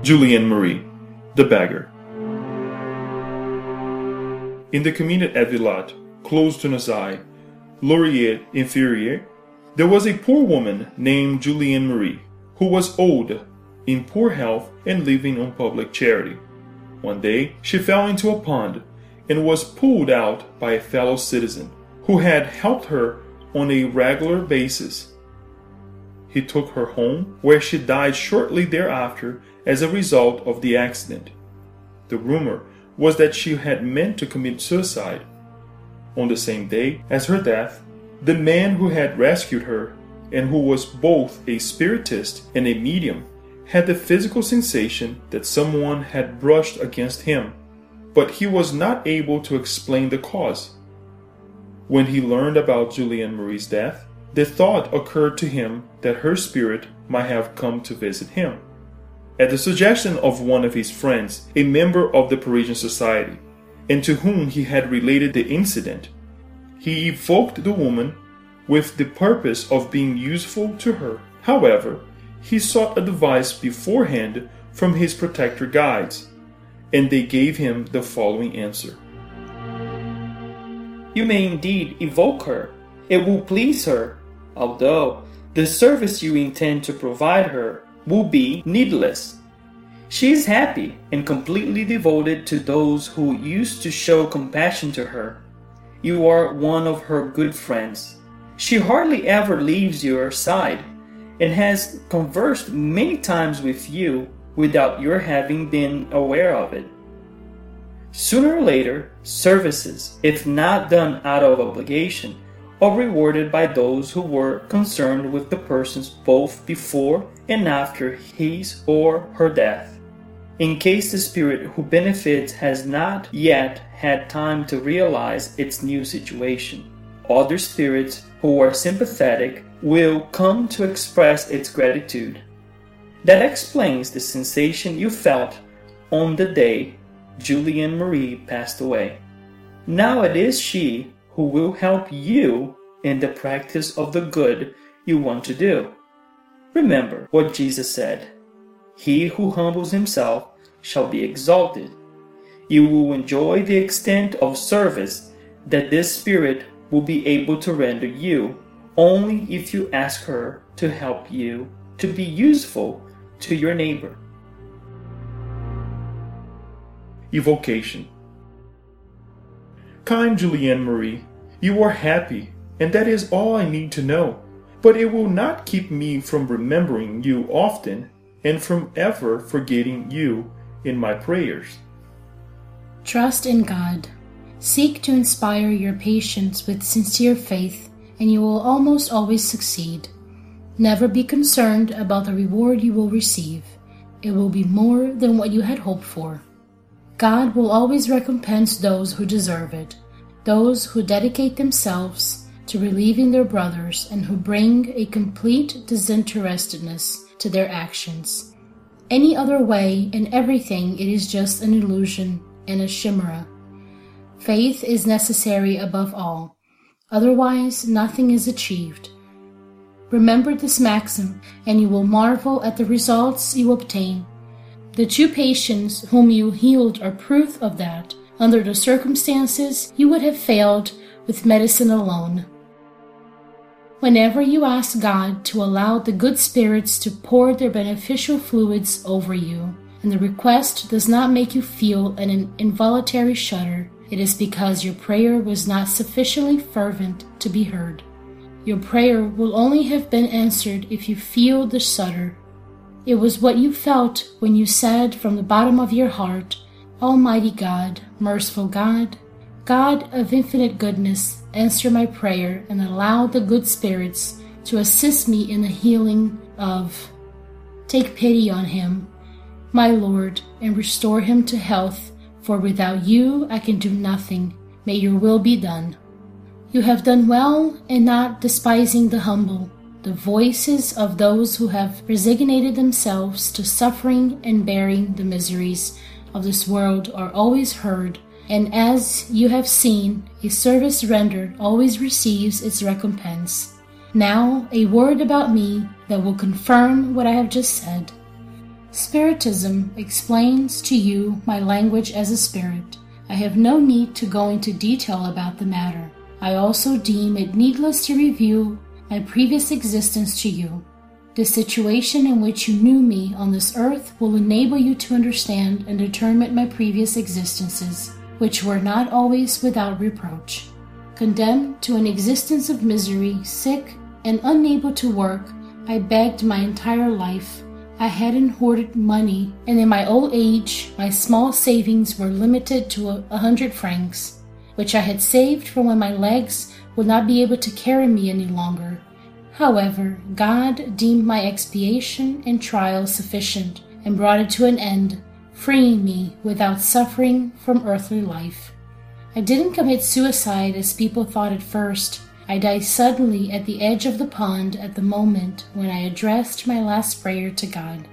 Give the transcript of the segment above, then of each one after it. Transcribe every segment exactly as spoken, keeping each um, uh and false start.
Julienne Marie, the beggar. In the commune at Villat, close to Nazaille, Laurier-Inferieur, there was a poor woman named Julienne Marie, who was old, in poor health, and living on public charity. One day, she fell into a pond and was pulled out by a fellow citizen who had helped her on a regular basis. He took her home, where she died shortly thereafter as a result of the accident. The rumor was that she had meant to commit suicide. On the same day as her death, the man who had rescued her, and who was both a spiritist and a medium, had the physical sensation that someone had brushed against him, but he was not able to explain the cause. When he learned about Julienne Marie's death, the thought occurred to him that her spirit might have come to visit him. At the suggestion of one of his friends, a member of the Parisian Society, and to whom he had related the incident, he evoked the woman with the purpose of being useful to her. However, he sought advice beforehand from his protector guides, and they gave him the following answer. You may indeed evoke her. It will please her, although the service you intend to provide her will be needless. She is happy and completely devoted to those who used to show compassion to her. You are one of her good friends. She hardly ever leaves your side, and has conversed many times with you without your having been aware of it. Sooner or later, services, if not done out of obligation, are rewarded by those who were concerned with the persons both before and after his or her death. In case the spirit who benefits has not yet had time to realize its new situation, other spirits who are sympathetic will come to express its gratitude. That explains the sensation you felt on the day Julienne Marie passed away. Now it is she who will help you in the practice of the good you want to do. Remember what Jesus said, "He who humbles himself shall be exalted." You will enjoy the extent of service that this spirit will be able to render you only if you ask her to help you to be useful to your neighbor. Evocation. Kind Julienne Marie, you are happy, and that is all I need to know, but it will not keep me from remembering you often and from ever forgetting you in my prayers. Trust in God. Seek to inspire your patients with sincere faith, and you will almost always succeed. Never be concerned about the reward you will receive. It will be more than what you had hoped for. God will always recompense those who deserve it, those who dedicate themselves to relieving their brothers and who bring a complete disinterestedness to their actions. Any other way and everything it is just an illusion and a chimera. Faith is necessary above all, otherwise nothing is achieved. Remember this maxim, and you will marvel at the results you obtain. The two patients whom you healed are proof of that. Under the circumstances, you would have failed with medicine alone. Whenever you ask God to allow the good spirits to pour their beneficial fluids over you, and the request does not make you feel an involuntary shudder, it is because your prayer was not sufficiently fervent to be heard. Your prayer will only have been answered if you feel the shudder. It was what you felt when you said from the bottom of your heart, "Almighty God, merciful God, God of infinite goodness, answer my prayer and allow the good spirits to assist me in the healing of." Take pity on him, my Lord, and restore him to health, for without you I can do nothing. May your will be done. You have done well in not despising the humble. The voices of those who have resignated themselves to suffering and bearing the miseries of this world are always heard, and as you have seen, a service rendered always receives its recompense. Now, a word about me that will confirm what I have just said. Spiritism explains to you my language as a spirit. I have no need to go into detail about the matter. I also deem it needless to review my previous existence to you. The situation in which you knew me on this earth will enable you to understand and determine my previous existences, which were not always without reproach. Condemned to an existence of misery, sick, and unable to work, I begged my entire life. I hadn't hoarded money, and in my old age, my small savings were limited to a, a hundred francs, which I had saved for when my legs would not be able to carry me any longer. However, God deemed my expiation and trial sufficient and brought it to an end, freeing me without suffering from earthly life. I didn't commit suicide as people thought at first. I died suddenly at the edge of the pond at the moment when I addressed my last prayer to God.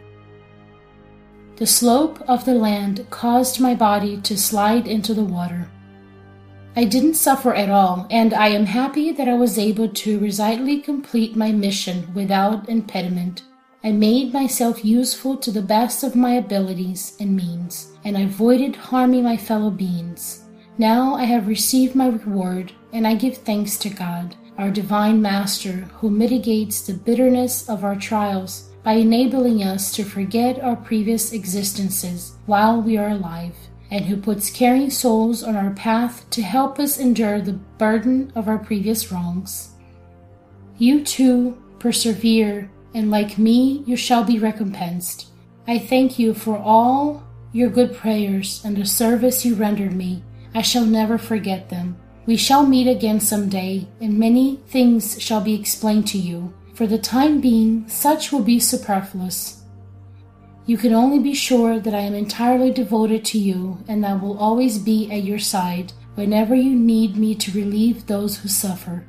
The slope of the land caused my body to slide into the water. I didn't suffer at all, and I am happy that I was able to resolutely complete my mission without impediment. I made myself useful to the best of my abilities and means, and I avoided harming my fellow beings. Now I have received my reward, and I give thanks to God, our Divine Master, who mitigates the bitterness of our trials by enabling us to forget our previous existences while we are alive, and who puts caring souls on our path to help us endure the burden of our previous wrongs. You too persevere, and like me, you shall be recompensed. I thank you for all your good prayers and the service you rendered me. I shall never forget them. We shall meet again some day, and many things shall be explained to you. For the time being, such will be superfluous. You can only be sure that I am entirely devoted to you, and I will always be at your side whenever you need me to relieve those who suffer.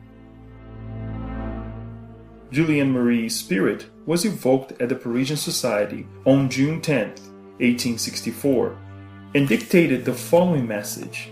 Julienne Marie's spirit was evoked at the Parisian Society on June tenth, eighteen sixty-four, and dictated the following message.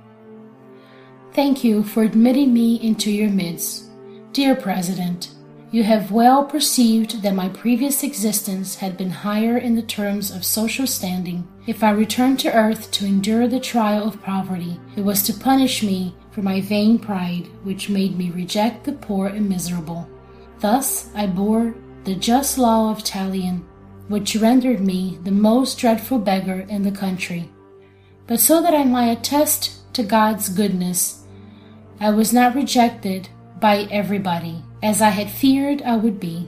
Thank you for admitting me into your midst. Dear President, you have well perceived that my previous existence had been higher in the terms of social standing. If I returned to earth to endure the trial of poverty, it was to punish me for my vain pride, which made me reject the poor and miserable. Thus I bore the just law of Tallien, which rendered me the most dreadful beggar in the country. But so that I might attest to God's goodness, I was not rejected by everybody, as I had feared I would be.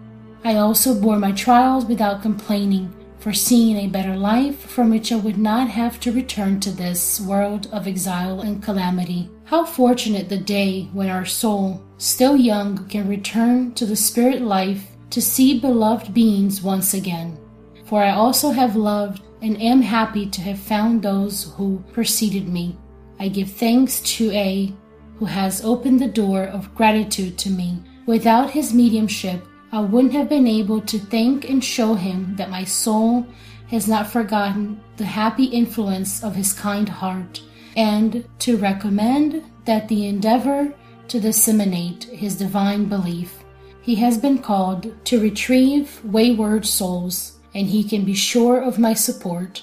I also bore my trials without complaining, foreseeing a better life from which I would not have to return to this world of exile and calamity. How fortunate the day when our soul, still young, can return to the spirit life to see beloved beings once again. For I also have loved and am happy to have found those who preceded me. I give thanks to A, who has opened the door of gratitude to me. Without his mediumship, I wouldn't have been able to thank and show him that my soul has not forgotten the happy influence of his kind heart, and to recommend that the endeavor to disseminate his divine belief. He has been called to retrieve wayward souls, and he can be sure of my support.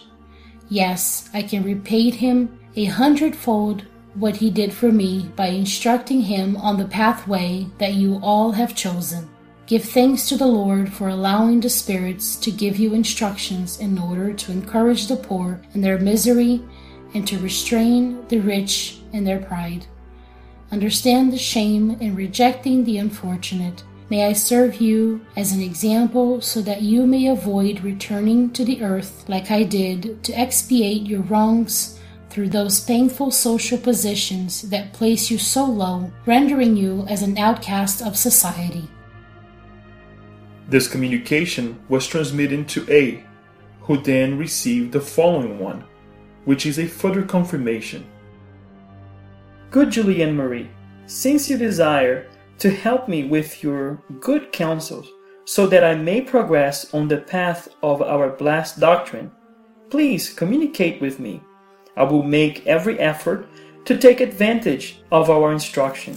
Yes, I can repay him a hundredfold what he did for me by instructing him on the pathway that you all have chosen. Give thanks to the Lord for allowing the spirits to give you instructions in order to encourage the poor in their misery and to restrain the rich in their pride. Understand the shame in rejecting the unfortunate. May I serve you as an example so that you may avoid returning to the earth like I did to expiate your wrongs through those painful social positions that place you so low, rendering you as an outcast of society. This communication was transmitted to A, who then received the following one, which is a further confirmation. Good Julienne Marie, since you desire to help me with your good counsels so that I may progress on the path of our blessed doctrine, please communicate with me. I will make every effort to take advantage of our instruction.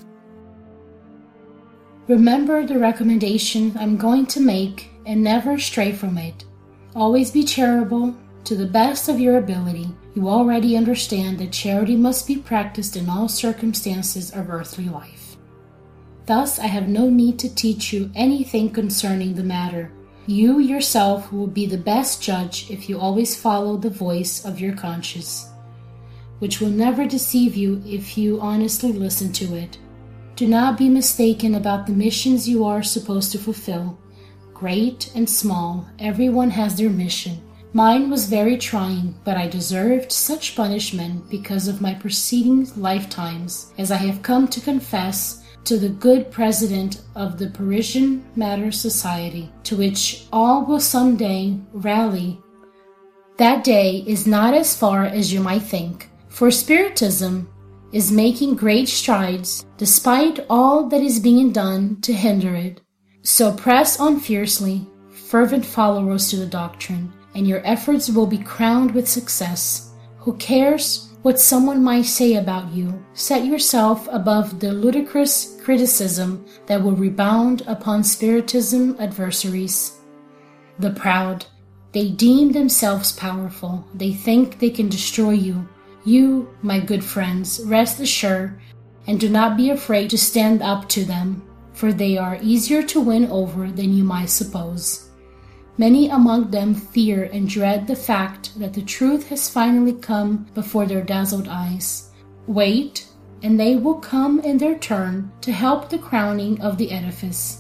Remember the recommendation I'm going to make and never stray from it. Always be charitable to the best of your ability. You already understand that charity must be practiced in all circumstances of earthly life. Thus, I have no need to teach you anything concerning the matter. You yourself will be the best judge if you always follow the voice of your conscience, which will never deceive you if you honestly listen to it. Do not be mistaken about the missions you are supposed to fulfill. Great and small, everyone has their mission. Mine was very trying, but I deserved such punishment because of my preceding lifetimes, as I have come to confess to the good president of the Parisian Matters Society, to which all will someday rally. That day is not as far as you might think, for Spiritism is making great strides despite all that is being done to hinder it. So press on fiercely, fervent followers to the doctrine, and your efforts will be crowned with success. Who cares what someone might say about you? Set yourself above the ludicrous criticism that will rebound upon Spiritism adversaries. The proud, they deem themselves powerful. They think they can destroy you. You, my good friends, rest assured and do not be afraid to stand up to them, for they are easier to win over than you might suppose. Many among them fear and dread the fact that the truth has finally come before their dazzled eyes. Wait, and they will come in their turn to help the crowning of the edifice.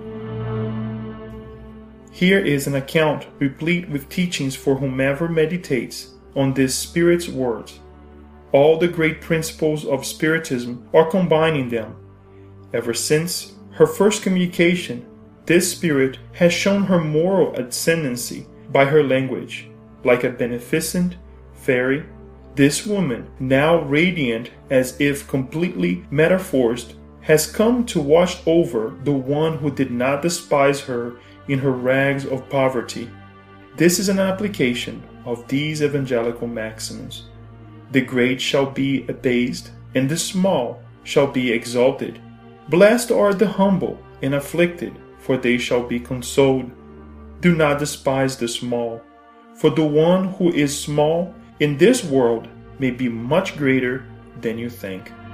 Here is an account replete with teachings for whomever meditates on this Spirit's words. All the great principles of Spiritism are combined in them. Ever since her first communication, this Spirit has shown her moral ascendancy by her language. Like a beneficent fairy, this woman, now radiant as if completely metamorphosed, has come to watch over the one who did not despise her in her rags of poverty. This is an application of these evangelical maxims. The great shall be abased, and the small shall be exalted. Blessed are the humble and afflicted, for they shall be consoled. Do not despise the small, for the one who is small in this world may be much greater than you think.